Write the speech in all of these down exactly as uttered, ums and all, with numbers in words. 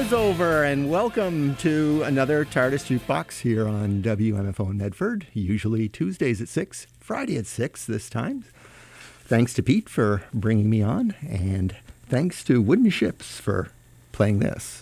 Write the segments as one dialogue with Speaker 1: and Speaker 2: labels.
Speaker 1: is over, and welcome to another TARDIS Jukebox here on W M F O in Medford, usually Tuesdays at six, Friday at six this time. Thanks to Pete for bringing me on, and thanks to Wooden Ships for playing this.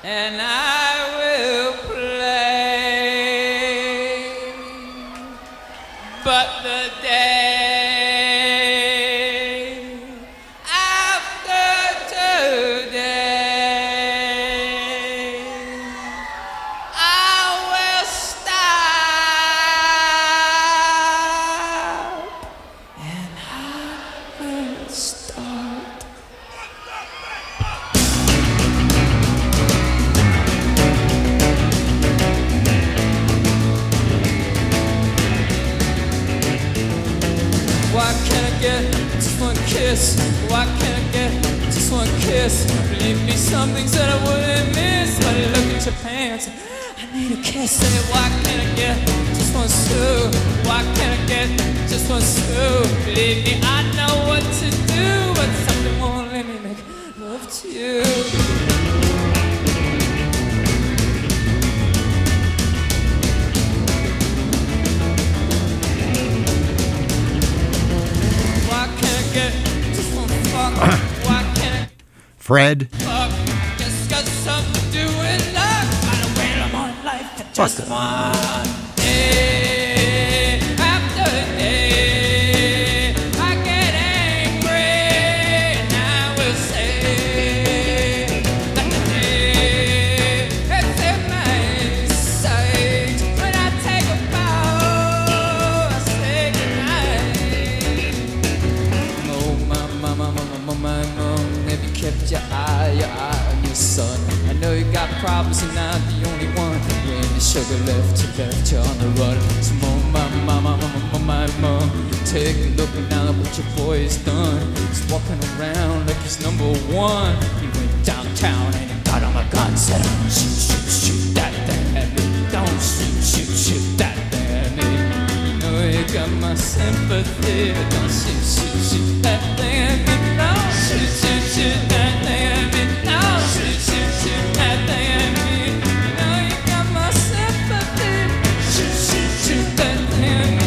Speaker 2: and I will play. But the day after today, I will stop, and I will start. Why can't I get just one kiss? Why can't I get just one kiss? Believe me, some things that I wouldn't miss. But look at your pants, I need a kiss. Say, why can't I get just one sue? Why can't I get just one sue? Believe me, I know what to do, but something won't let me make love to you. Why can't I get just one fuck? Why can't I
Speaker 1: Fred.
Speaker 2: fuck? Just got something to do with luck. I don't wait on my life for just
Speaker 1: Fuck.
Speaker 2: one day after day. I get angry and I will say that the day is in my sight. When I take a bow, I say goodnight. Oh, my, my, my, my, my, my, mom, have you kept your eye, your eye on your son? I know you got problems, you're not the only one. When the sugar left you, left you on the run. So, mom, my, my, my, my, my, my, mom, take a look now at what your boy has done. He's walking around like he's number one. He went downtown and he got on a gun, said, shoot, shoot, shoot that thing at me. Don't shoot, shoot, shoot that thing at me. You know you got my sympathy, but don't shoot, shoot, shoot that thing at me. No, shoot, shoot, shoot that thing at me. No, shoot, shoot, shoot that thing at me. You know you got my sympathy. Shoot, shoot, shoot that thing at me.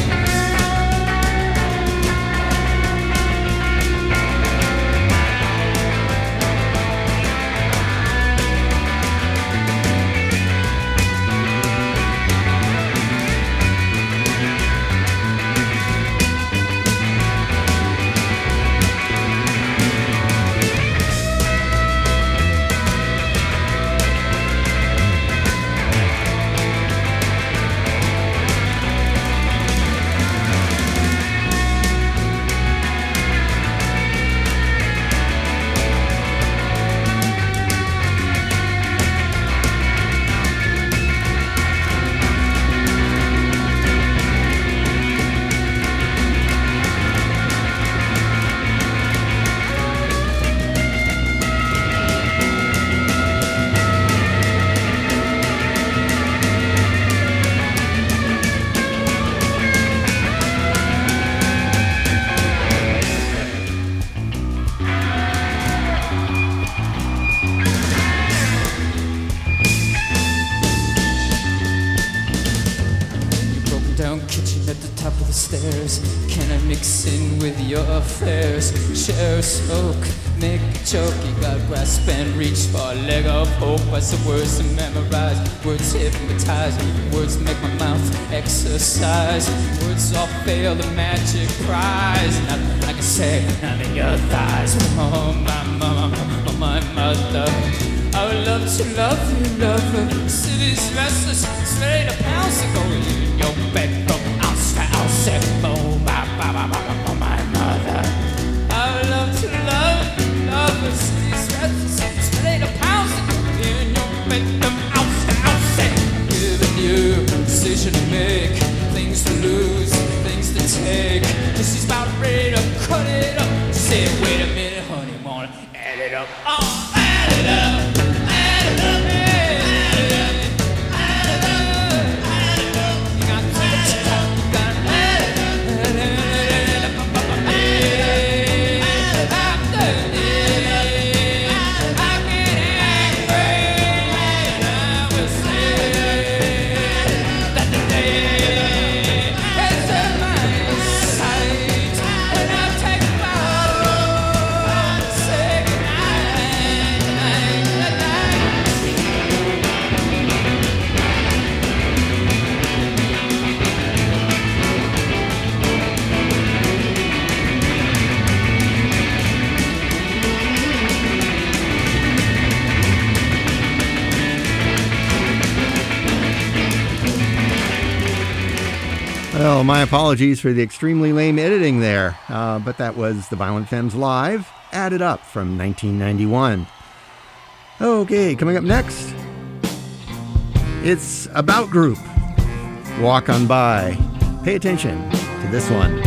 Speaker 2: Kitchen at the top of the stairs. Can I mix in with your affairs? Share a smoke, make a joke. You gotta grasp and reach for a leg of hope. What's the words to memorize? Words hypnotize. Words make my mouth exercise. Words all fail the magic prize. Nothing I can say, none of your thighs. Oh my mama, oh my mother, I would love to love you, lover. City's restless, it's ready to pounce and go in your bedroom. I'll say, I'll say, oh my, my, my, my, my, my mother. I would love to love you, lover. City's restless, it's ready to pounce and go in your bedroom. I'll say, I'll say, I'm giving you a decision to make, things to lose, things to take. Cause she's about ready to cut it up. Say, wait a minute, honey, wanna add it up. Oh, add it up. Say goodnight.
Speaker 1: Well, my apologies for the extremely lame editing there, uh, but that was the Violent Femmes Live, Added Up from nineteen ninety-one. Okay, coming up next, it's About Group, Walk On By. Pay attention to this one.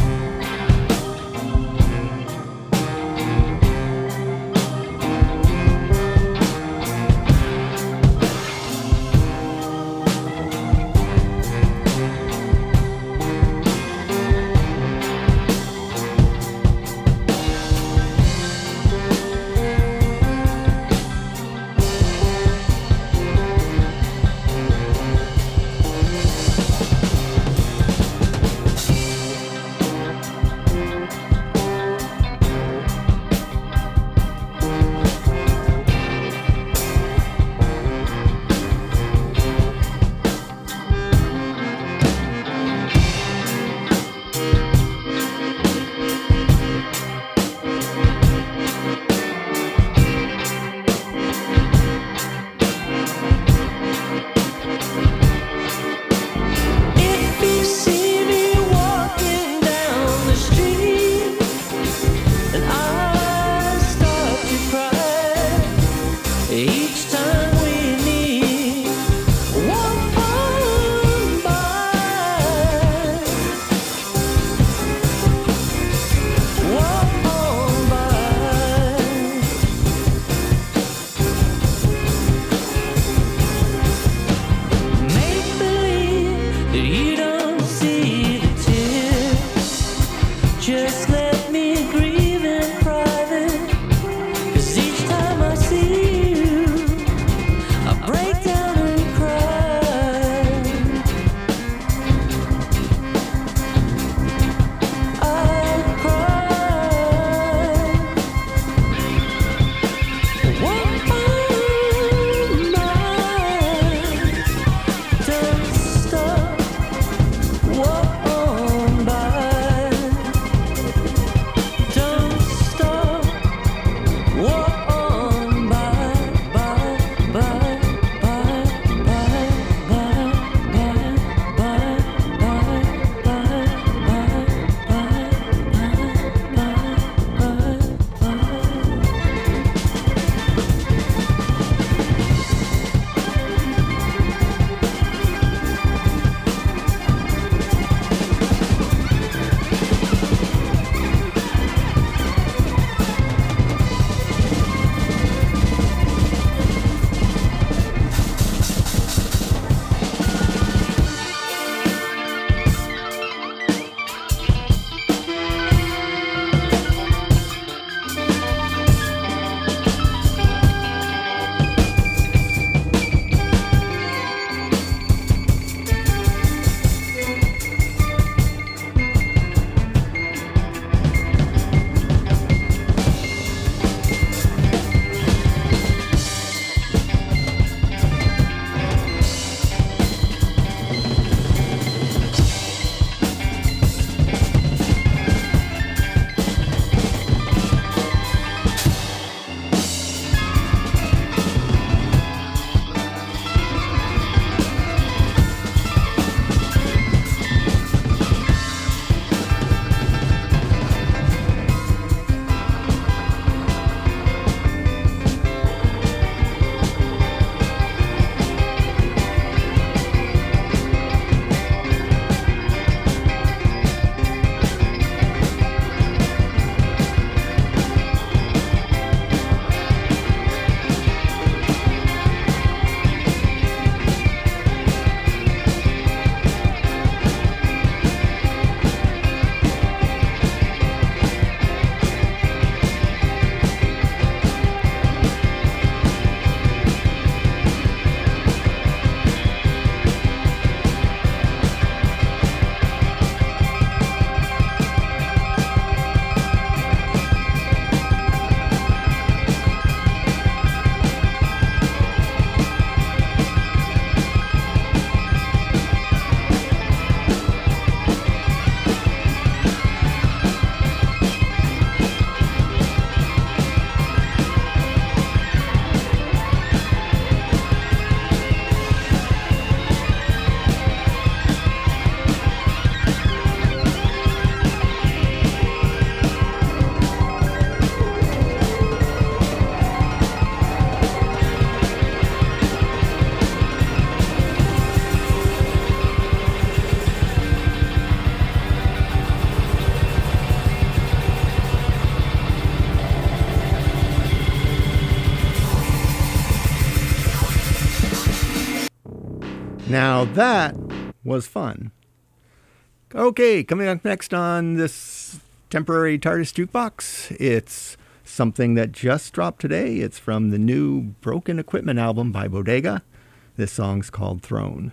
Speaker 1: Now that was fun. Okay, coming up next on this temporary TARDIS Jukebox, it's something that just dropped today. It's from the new Broken Equipment album by Bodega. This song's called Throne.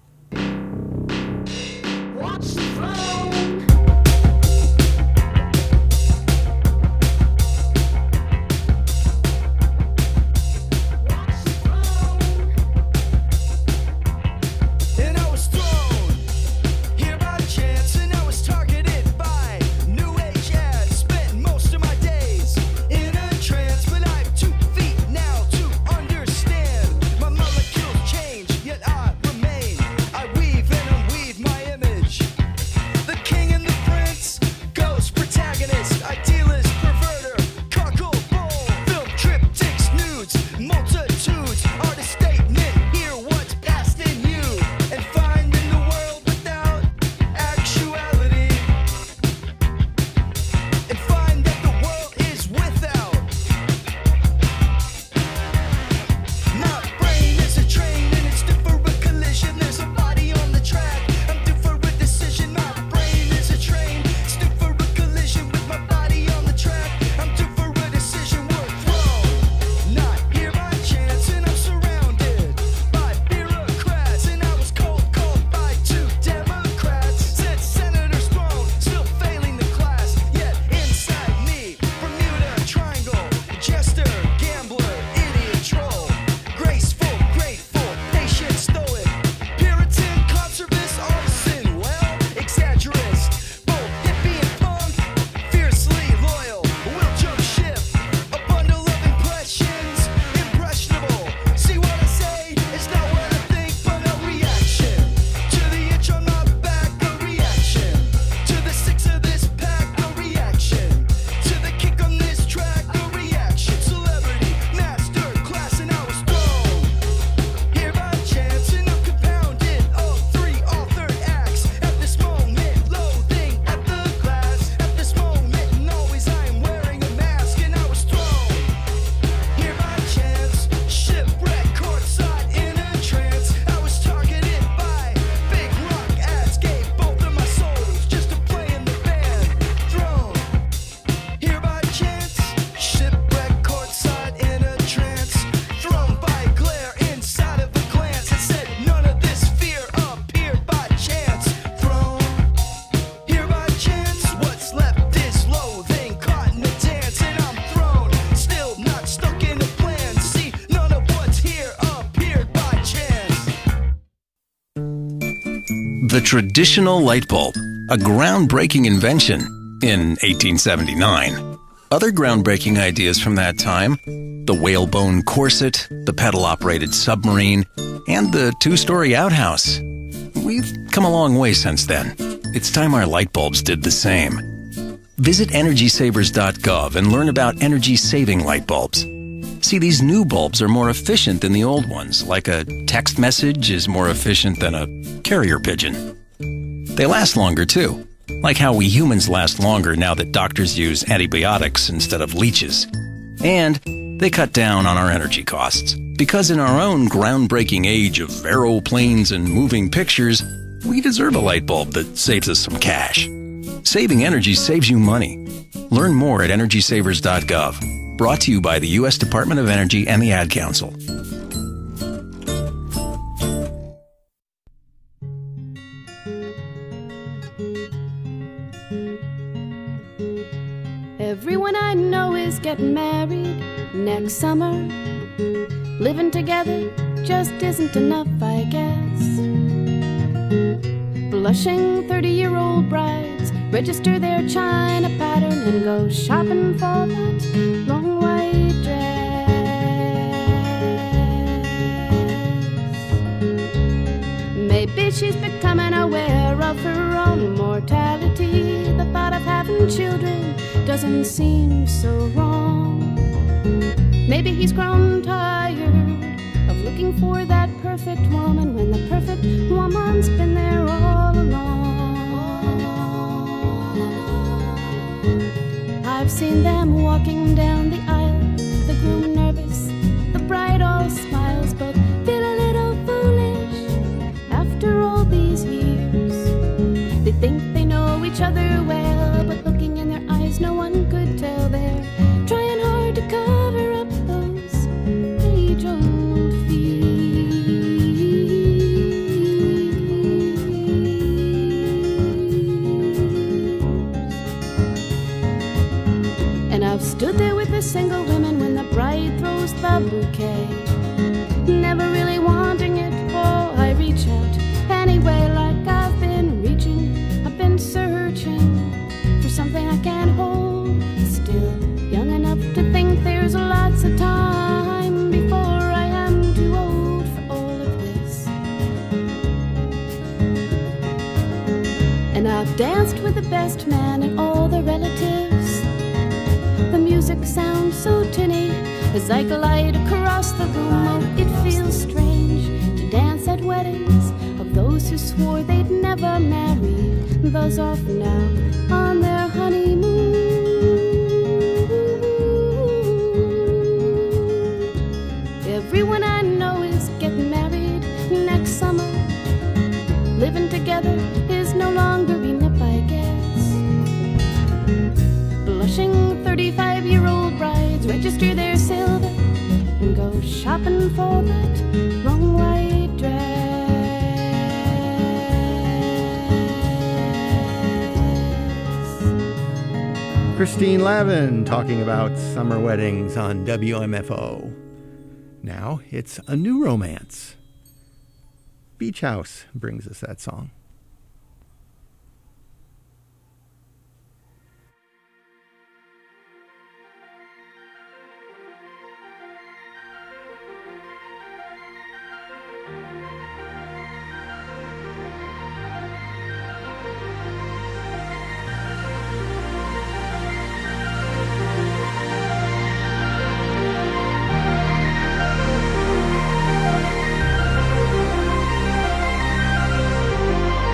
Speaker 3: Watch the throne.
Speaker 4: The traditional light bulb, a groundbreaking invention in eighteen seventy-nine. Other groundbreaking ideas from that time, the whalebone corset, the pedal-operated submarine, and the two-story outhouse. We've come a long way since then. It's time our light bulbs did the same. Visit energy savers dot gov and learn about energy-saving light bulbs. See, these new bulbs are more efficient than the old ones, like a text message is more efficient than a carrier pigeon. They last longer, too, like how we humans last longer now that doctors use antibiotics instead of leeches. And they cut down on our energy costs, because in our own groundbreaking age of aeroplanes and moving pictures, we deserve a light bulb that saves us some cash. Saving energy saves you money. Learn more at energy savers dot gov. Brought to you by the U S Department of Energy and the Ad Council.
Speaker 5: Everyone I know is getting married next summer. Living together just isn't enough, I guess. Blushing thirty-year-old brides register their china pattern and go shopping for that long white dress. Maybe she's becoming aware of her own mortality. The thought of having children doesn't seem so wrong. Maybe he's grown tired of looking for that perfect woman when the perfect woman's been there all along. I've seen them walking down the aisle, the groom nervous, the bride all smiles, both feel a little foolish single women when the bride throws the bouquet. Never really wanting it, oh, I reach out anyway, like I've been reaching. I've been searching for something I can't hold. Still young enough to think there's lots of time before I am too old for all of this. And I've danced with the best man and all the relatives. The music sounds so tinny as I glide across the room. Oh, it feels strange to dance at weddings of those who swore they'd never marry. Those off now on their honeymoon. Everyone I know is getting married next summer. Living together is no longer enough, I guess. Blushing thirty-five-year-old brides register their silver and go shopping for that long white dress.
Speaker 1: Christine Lavin talking about summer weddings on W M F O. Now it's a new romance. Beach House brings us that song.
Speaker 5: Thank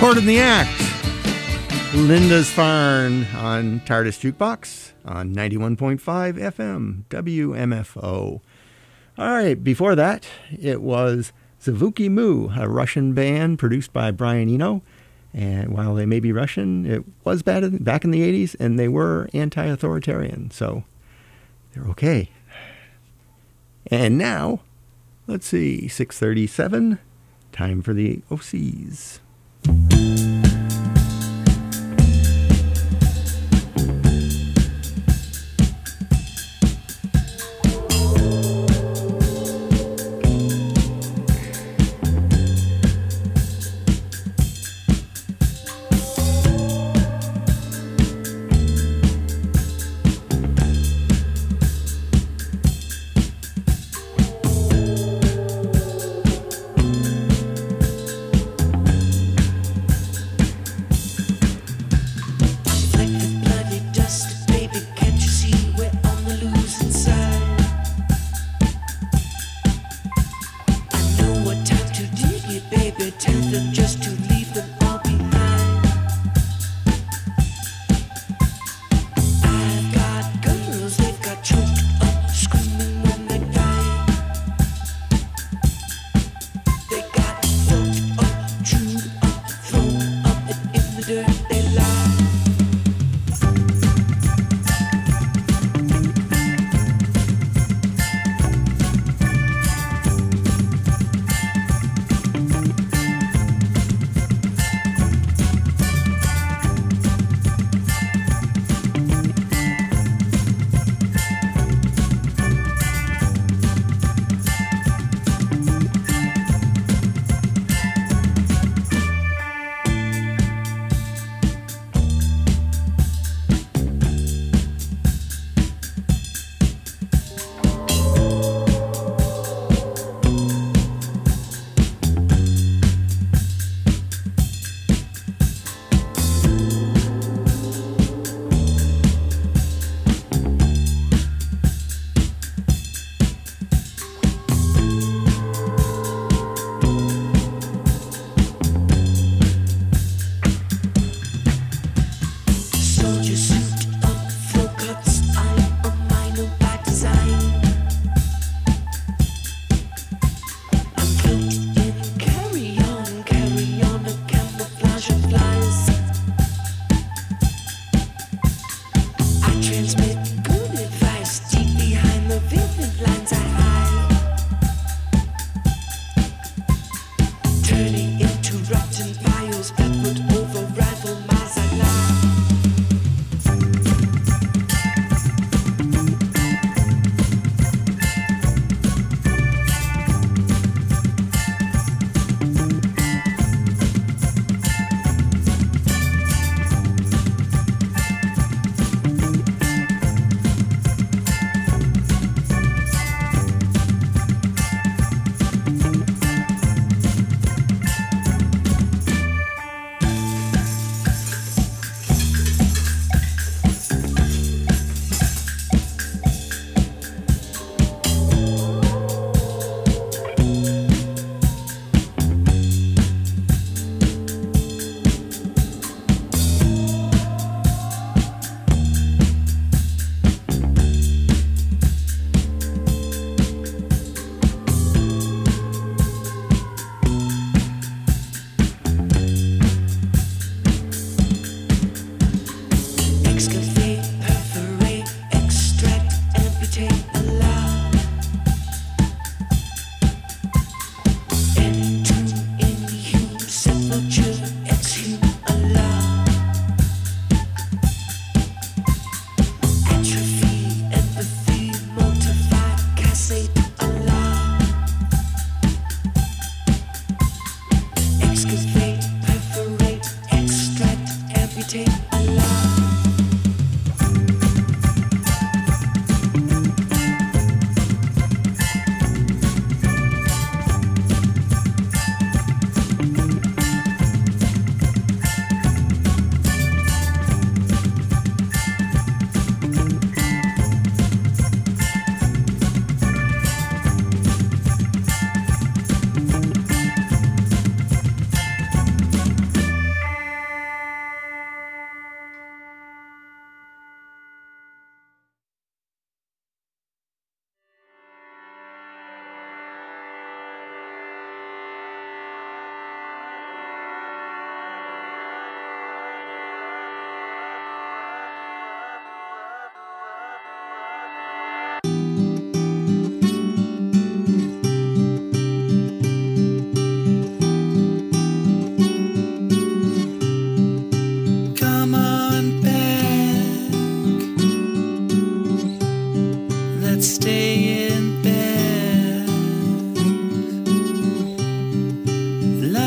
Speaker 1: Report in the Act. Linda's Farn on TARDIS Jukebox on ninety-one point five F M W M F O. All right, before that, it was Zvuky Mu, a Russian band produced by Brian Eno. And while they may be Russian, it was bad back in the eighties, and they were anti-authoritarian, so they're okay. And now, let's see, six thirty-seven, time for the O Cs.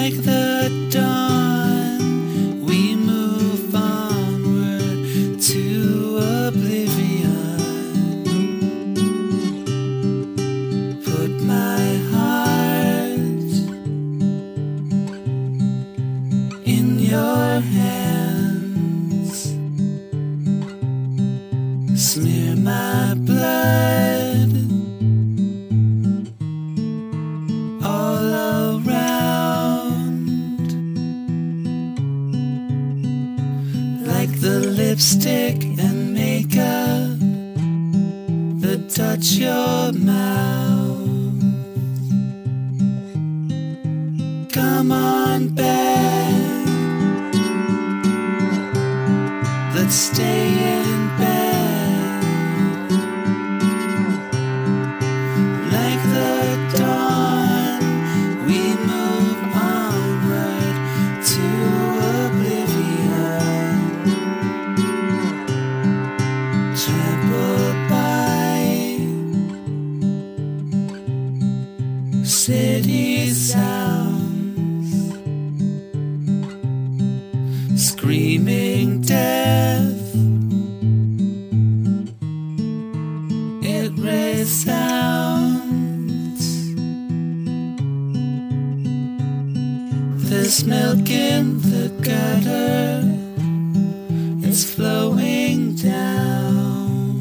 Speaker 6: Like the dawn, we move onward to oblivion. Put my heart in your hands. Smear my blood all around, like the lipstick and makeup that touch your mouth. Come on back, let's stay in bed. Like the dawn, we move onward to oblivion. Trampled by city sounds, screaming death. It resounds. There's milk in the gutter, it's flowing down.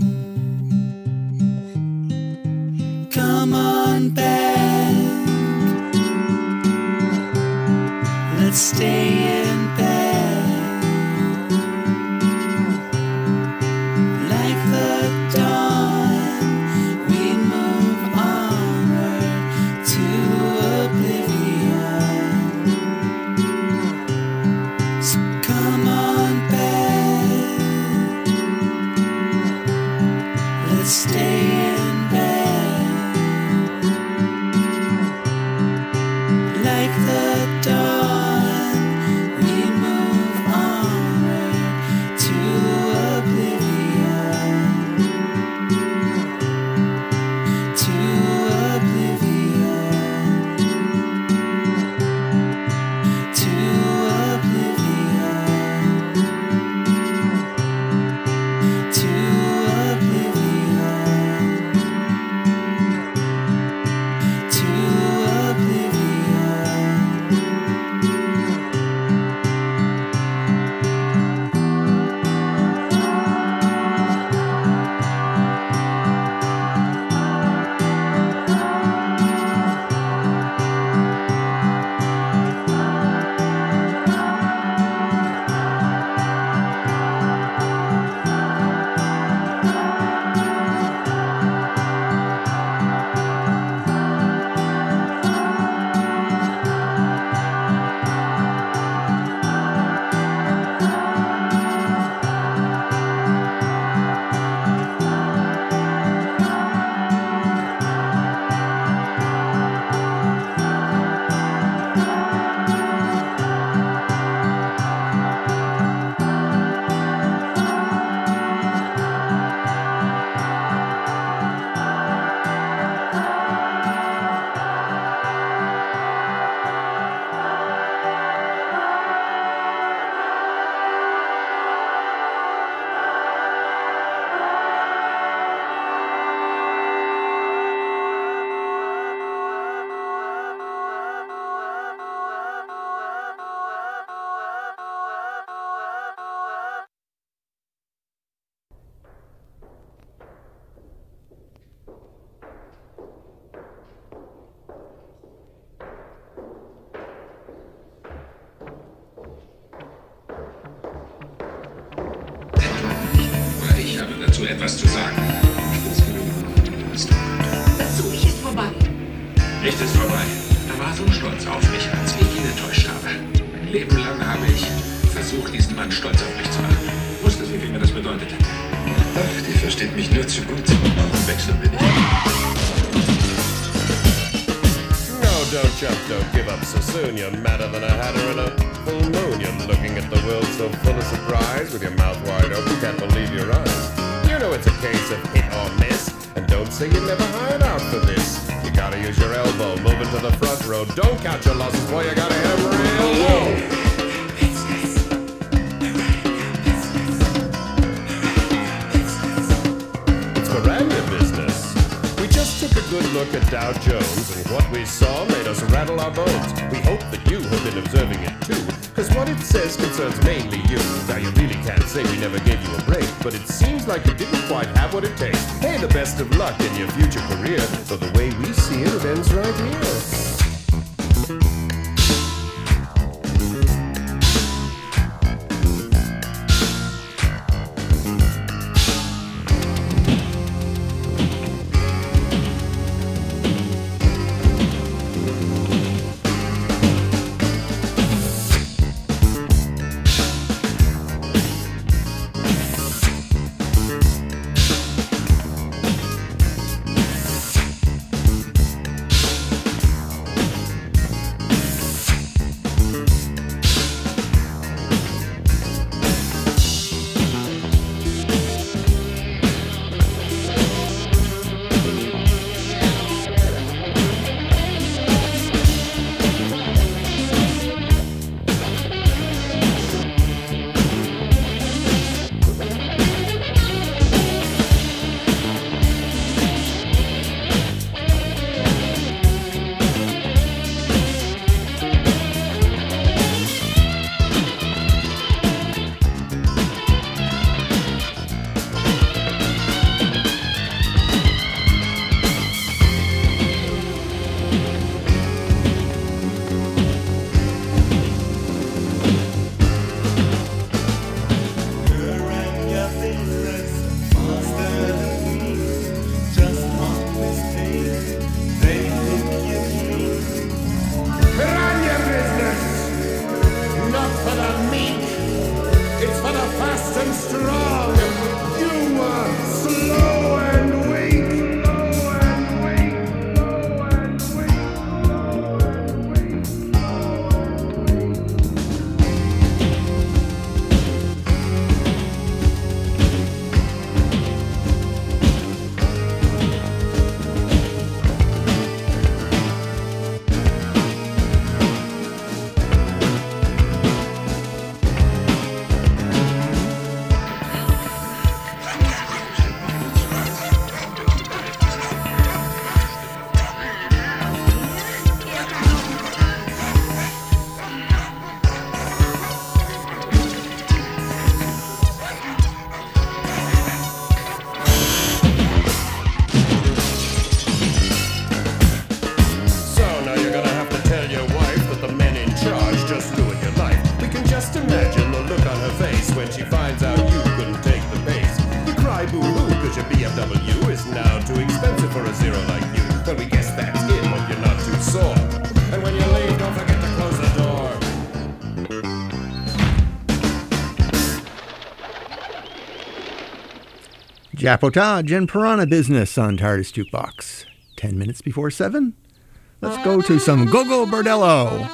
Speaker 6: Come on back, let's stay in bed. Like the dawn, we move onward to oblivion. So come on back, let's stay in bed. Like the dawn, we move onward to oblivion. To oblivion. To oblivion. To oblivion. To oblivion.
Speaker 7: Ich habe dazu etwas zu sagen.
Speaker 3: Das Such ist vorbei.
Speaker 7: Nichts ist vorbei. Er war so stolz auf mich, als ich ihn enttäuscht habe. Mein Leben lang habe ich versucht, diesen Mann stolz auf mich zu machen. Ich wusste, wie viel mir das bedeutete. Ach, die versteht mich nur zu gut. Warum wechseln wir nicht?
Speaker 8: No, don't jump, don't give up so soon. You're madder than a hatter in a full moon. You're looking at the world so full of surprise. With your mouth wide open, can't believe your eyes. You know it's a case of hit or miss. And don't say you never hired out for this. You gotta use your elbow, move into the front row. Don't count your losses, boy, you gotta hit 'em right. Dow Jones, and what we saw made us rattle our bones. We hope that you have been observing it too, cause what it says concerns mainly you. Now you really can't say we never gave you a break, but it seems like you didn't quite have what it takes. Hey, the best of luck in your future career, so the way we see it, it ends right here.
Speaker 1: Japotage and Piranha Business on TARDIS Jukebox. Ten minutes before seven. Let's go to some Gogo Bordello.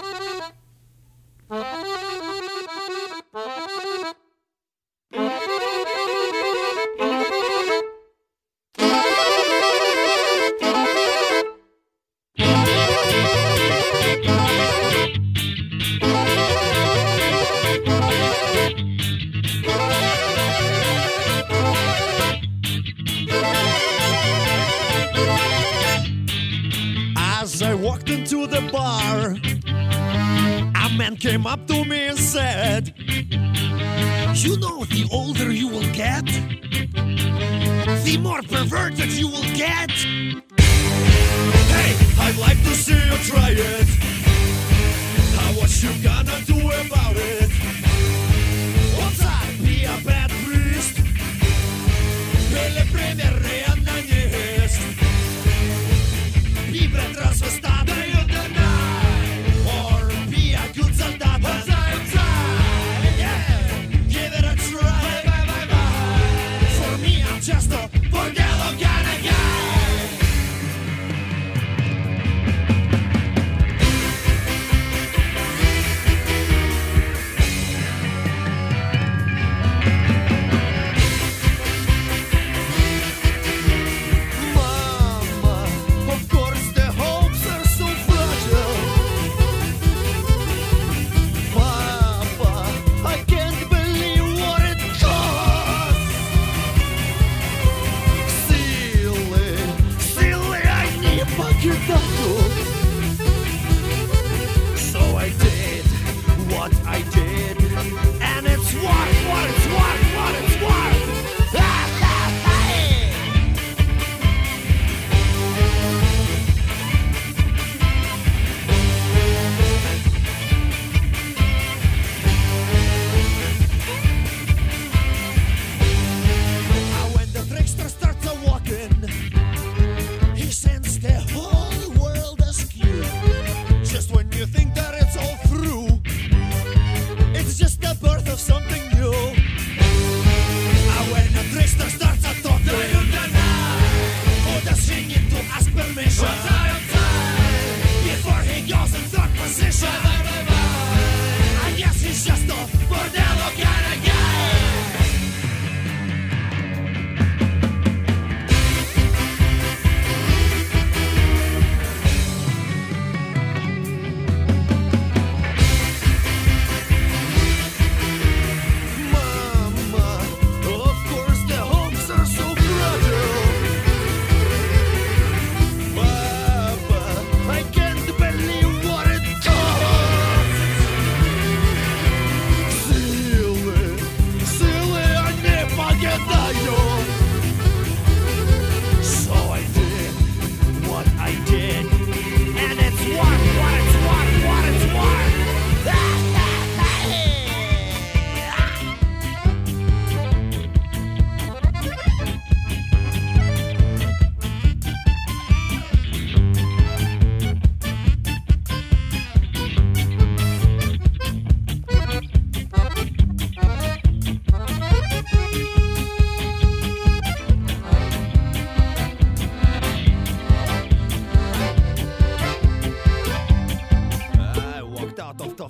Speaker 9: As I walked into the bar, a man came up to me and said, "You know, the older you will get, the more perverted you will get. Hey, I'd like to see you try it. How what you gonna do about it? What's up, be a bad priest? Pele premiere a na nie jest. Be bad transvestite, do you deny? Or be a good soldat? Yeah, give it a try. Bye, bye, bye. For me, I'm just a bordello kind of guy.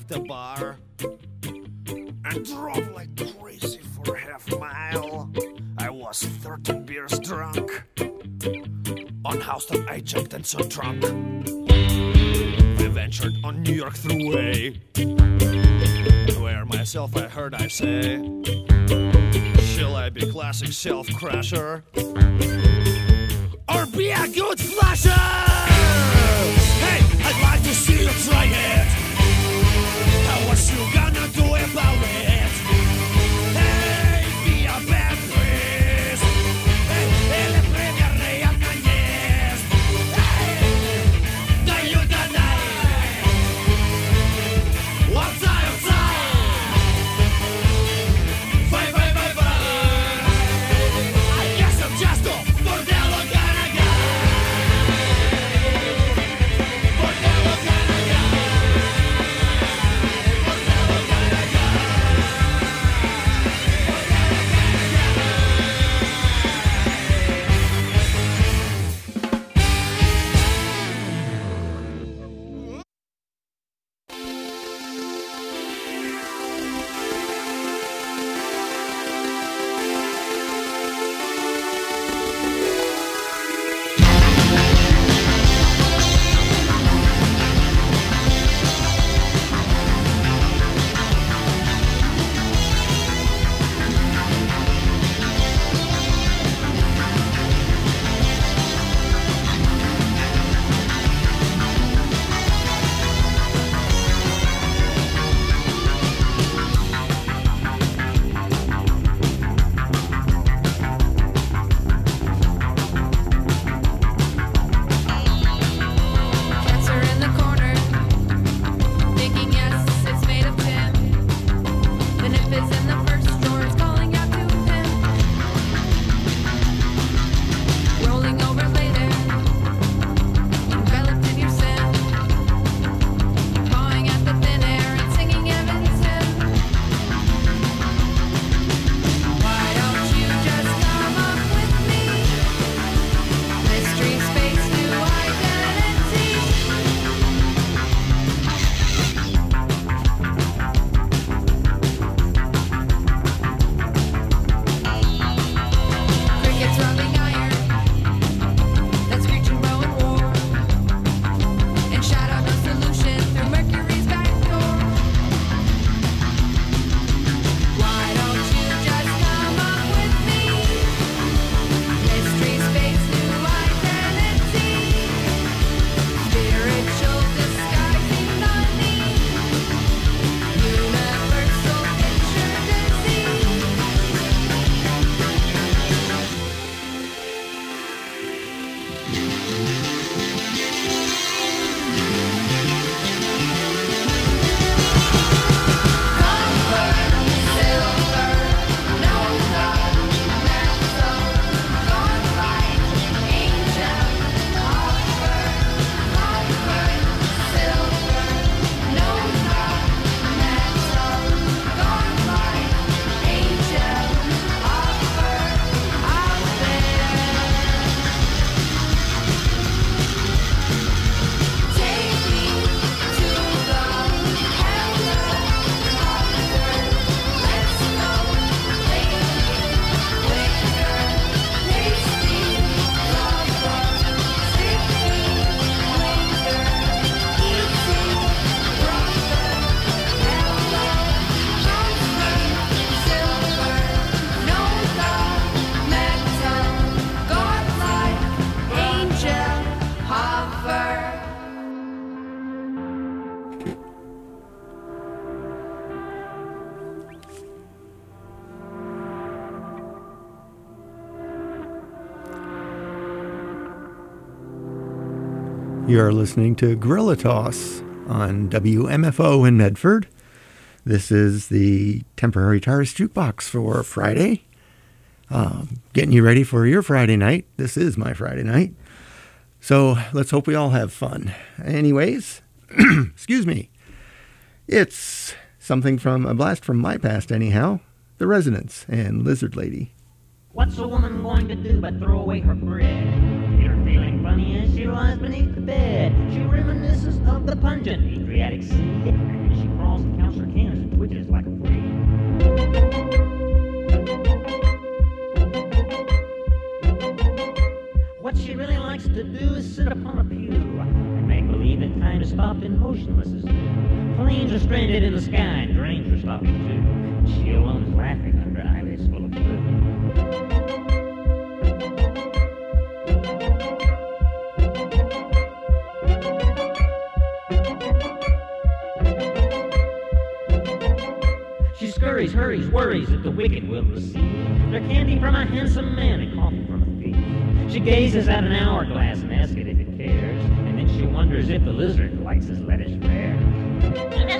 Speaker 9: the bar and drove like crazy for half a mile. I was thirteen beers drunk. On house that I jumped and so drunk. I ventured on New York Thruway, where myself I heard I say, shall I be classic self-crasher or be a good flasher? Hey, I'd like to see you try it. What you gonna do about it? Hey, be a bad twist. Hey, le premio a Rey Arnañez. Hey, no you deny. What's I outside? Bye, bye, bye, bye. I guess I'm just a bordello kind of guy. Bordello kind of guy.
Speaker 1: You're listening to Gorilla Toss on W M F O in Medford. This is the temporary TARDIS jukebox for Friday. Um, getting you ready for your Friday night. This is my Friday night. So let's hope we all have fun. Anyways, excuse me. It's something from a blast from my past anyhow. The Resonance and Lizard Lady.
Speaker 10: What's a woman going to do but throw away her bread? You're feeling funny as she lies beneath the bed. She reminisces of the pungent Adriatic Sea. She crawls motionless as dew. Planes are stranded in the sky and trains are stopping too. She alone is laughing under eyelids full of blue. She scurries, hurries, worries that the wicked will receive their candy from a handsome man and coffee from a thief. She gazes at an hourglass and asks it if it cares, and then she wonders if the lizard likes his lettuce rare.